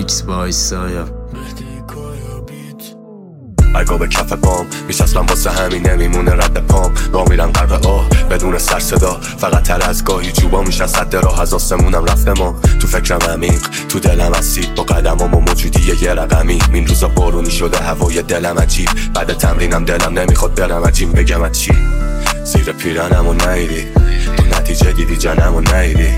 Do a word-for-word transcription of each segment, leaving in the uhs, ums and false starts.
میکس بای سایا. اگه به کف پام میشستم واسه همین نمیمونه رد پام. را میرم غرق آه بدون سر صدا، فقط تر از گاهی جوبا میشن صد راه از آسمونم رفته ما. تو فکرم عمیق تو دلم اسید با قدمام و موجودی یه رقمی. این روزا بارونی شده هوای دلم عجیب، بعد تمرینم دلم نمیخواد برم عجیم. بگم چی زیر پیرنمو نیدی تو نتیجه دیدی جنمو نیدی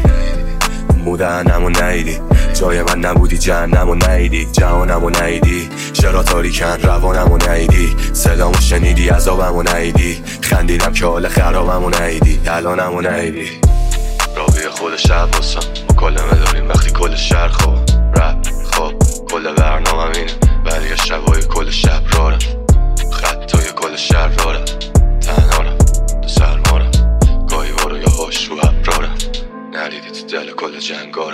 مودنمو نیدی جای من نبودی جهنمو نیدی جهانمو نیدی چرا تاریکن روانمو نیدی صدامو شنیدی عذابمو نیدی خندیدم که حال خرابمو نیدی الانمو نیدی راوی خود شب باسم مکالمه داریم وقتی کل شهر خواب رپ خواب کل برنامه اینه ولی یه شبای کل شب رارم خطای کل شهر دارم تنهارم تو سرمارم گاهی بارو یا هاش رو ابرارم نریدی تو دل کل جنگارم.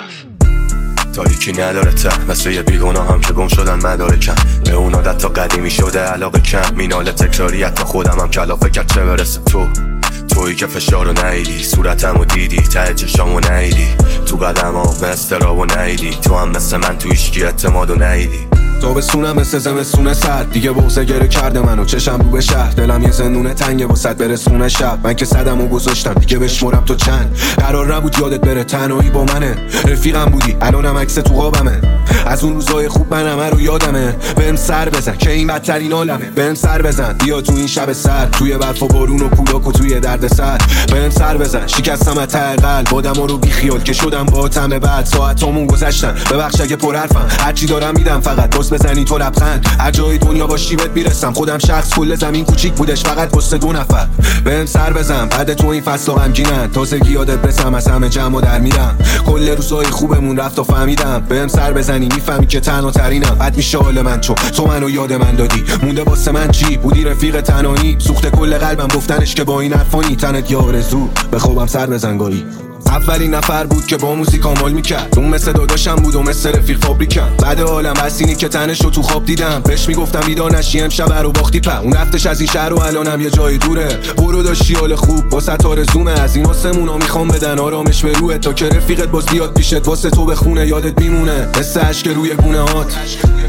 تاریکی نداره ته مثل یه بیگناه هم که گم شدن مدارکم. به اون عادت تا قدیمی شده علاقه کم مینال تکراریت تا خودم هم کلافه کرد چه برسه تو تویی که فشارو نیدی صورتمو دیدی ته چشامو نیدی تو قدمام استرابو نیدی تو هم مثل من تو هیچکی اعتمادو نیدی. تابستونم مثل زمستون سرد دیگه بغضه گره کرده منو چشم رو به شهر دلم یه زندونه تنگه واسط برسونه شب من که صدمو گذاشتم دیگه بشمرم تو چند قرار نبود یادت بره تنهایی با منه رفیقم بودی الانم عکس تو خوابمه از اون روزای خوب من همه رو یادمه بهم سر بزن که این بدترین عالمه بهم سر بزن بیا تو این شب سرد توی برف و بارون و کولاک و توی درد سر بهم سر بزن شکستم از ته قلب آدما رو بی خیال که شدم با تم بعد ساعتامون گذشتن ببخش اگه پر حرفم هرچی دارم میدم فقط بزنی تو لبخند هر جای دنیا باشی بهت میرسم خودم شخص کل زمین کوچیک بودش فقط واسه دو نفر بهم سر بزن بعد تو این فصل غمگینن تازگی یادت برسم از همه جمع و در میرم کل روزای خوبمون رفت و فهمیدم بهم سر بزنی میفهمی که تنها ترینم بد میشه حال من چون تو منو یاد من دادی مونده واسه من چی بودی رفیق تنهایی سوخت کل قلبم گفتنش که با این حرفانی تنت یا آرزو به خوابم سر بزن گاهی. اولین نفر بود که با موزیک عمل میکرد اون مثل داداشم بود و مثل رفیق فابریکم بعد عالم بسینی که تنشو تو خواب دیدم بهش میگفتم بیدار نشی امشب رو باختی په اون رفتش از این شهر و الانم یه جای دوره برو داشتی حال خوب واسه آرزومه از این آسمونا میخوام بدن آرامش به روحت تا که رفیقت باز بیاد پیشت واسه تو بخونه یادت میمونه مثل اشک روی گونه هات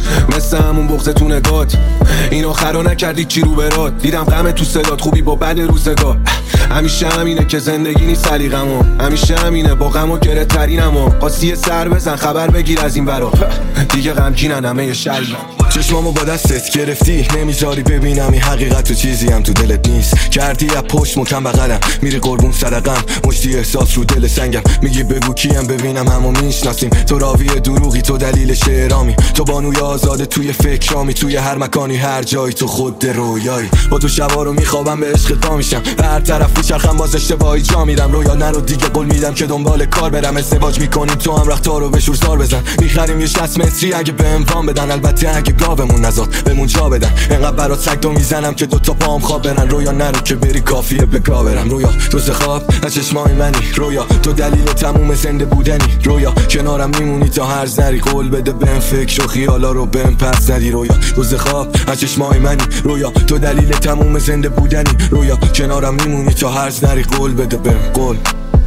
مثل همون بغض تو نگات این آخرا نکردی چی رو برات دیدم غم تو صدات خوبی با بد روزگار همیشه همینه که زندگی نیست سلیقمو همیشه همینه با غم و گره ترینمو قاسی سر بزن خبر بگیر از این ورا دیگه غمگینن همه شریکم چشمامو با دستت گرفتی نمیذاری ببینم این حقیقت و چیزی هم تو دلت نیست کردی از پشت مکم بغلم میری قربون صدقم مشتی احساس رو دل سنگم میگی بگو کیم ببینم همو میشناسیم تو راوی دروغی تو دلیل شعرامی تو بانوی آزاده توی فکرامی توی هر مکانی هر جایی تو خود رویایی با تو شبا رو میخوابم به عشق پا میشم هر طرف میچرخم باز اشتباهی جا میرم رویا نرو دیگه قول میدم که دنبال کار برم ازدواج میکنیم تو هم رختار رو به شورزار بزن میخریم یه شصت متری اگه بهم وام بدن البته اگه گاومون نزاد بمون جا بدن انقدر برات سگدو میزنم که دوتا پام خواب برن رویا نرو که بری کافیه به گا برم رویا روز خواب از چشمای منی رویا تو دلیل تموم زنده بودنی رویا کنارم میمونی تا هر ذری قول بده بهم فکر و خیالا رو بهم پس ندی رویا روز خواب از چشمای منی رویا تو دلیل تموم زنده بودنی رویا کنارم میمونی تا هر ذری قول بده بهم قول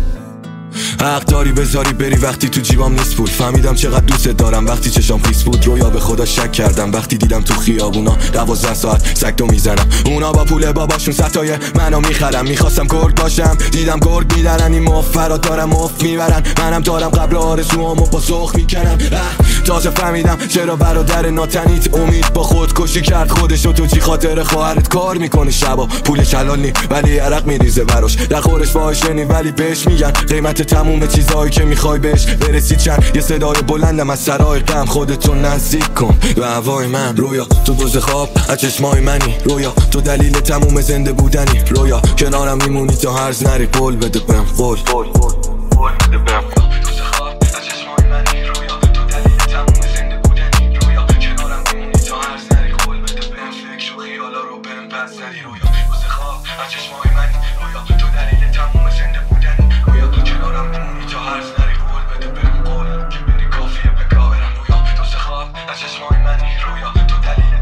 حق داری بذاری بری وقتی تو جیبام نیست پول فهمیدم چقدر دوست دارم وقتی چشام خیس بود رویا به خدا شک کردم وقتی دیدم تو خیابونا دوازده ساعت سگدو میزنم اونا با پول باباشون ستای منو میخرم میخواستم گرگ باشم دیدم گرگ میدارن این مفرات دارم مفت میبرن منم دارم قبل آرزوامو با سخ میکنم تازه فهمیدم چرا برادر ناتنیت امید با خودکشی کرد خودشو تو چی خاطر خواهرت کار میکنه شبا پولش حلال نی ولی عرق میریزه براش در خورش باهاشنی ولی بهش میگن قیمت تموم چیزایی که میخوای بهش برسی چند یه صدای بلندم از سرای غم خودتو نزدیک کن به هوای من رویا تو دوز خواب از چشمای منی رویا تو دلیل تموم زنده بودنی رویا کنارم میمونی تا هرز نری قول بده بهم قول قول قول بده بهم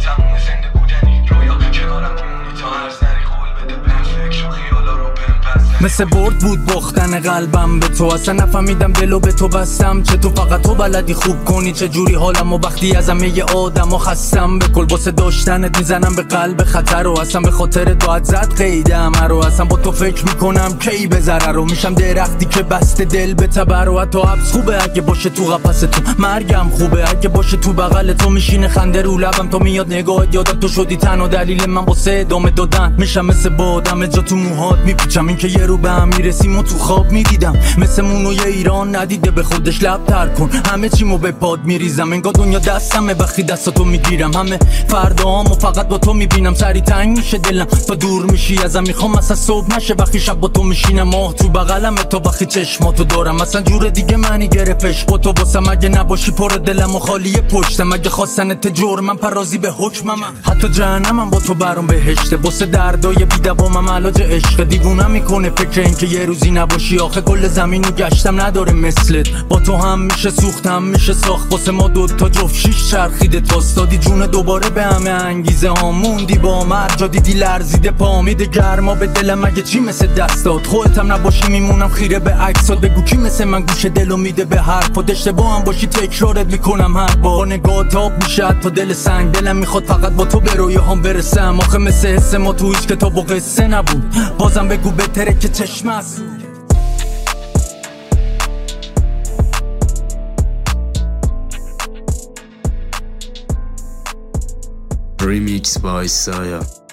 فکر و خیالا رو بهم پس مثل برد بود باختن قلبم به تو، اصلا نفهمیدم دلو به تو بستم چه تو فقط تو بلدی خوب کنی چه جوری حالم و وقتی از همه آدم و خستم به کل واسه داشتنت میزنم به قلب خطر و اصلا به خاطر دعات زد قید همه رو، اصلا با تو فکر میکنم کی به ضرر رو میشم درختی که بسته دل به تبر و حتی حبس خوبه اگه باشه تو قفس تو، مرگم خوبه اگه باشه تو بغل تو، میشینه خنده رو لبم تو میاد نگاهت یادت تو شدی تنها دلیل من واسه ادامه دادن، میشم مثل باد همه جا تو موهات میپیچم این که یه رو به هم میرسیم و تو خواب میدیدم مثل مونوی ایران ندیده به خودش لب تر کن، همه چیمو به پاد میریزم انگار دنیا دستمه وقتی دستاتو میگیرم، همه فرداهامو فقط با تو میبینم، سری تنگ میشه دلم تا دور میشی ازم، میخوام اصلا صبح نشه وقتی شب با تو میشینم، ماه تو بغلمه تا وقتی چشماتو دارم، اصلا جور دیگه معنی گرفتش با تو واسم، اگه نباشی پر دلم و خالی پشتم، اگه خواستنت جرمم پرازی به حکمم، حتی جهنمم با تو برام بهشته، واسه دردای بی‌دوامم علاج عشق، دیوونم میکنه فکر این که یه روزی نباشی، آخه کل زمینو گشتم نداره مثلت، با تو هم میشه سوخت هم میشه ساخت، واسه ما دوتا جفت شیش چرخیده تاستادی جون دوباره به همه انگیزه ها، موندی با مرجا دیدی لرزیده پا میده گرما به دلم، اگه چی مثل دستات خودت هم نباشی میمونم خیره به عکسات، بگو کی مثل من گوش دلو میده به حرفات، اشتباه هم باشی تکرارت میکنم هر بار، نگاه تاب میشه تا دل سنگ، دلم میخواد فقط با تو به رویاهام برسم، آخه مثل حس ما تو هیچ کتاب و قصه نبود، بازم بگو بهتره که چشم است. Remix by Saya.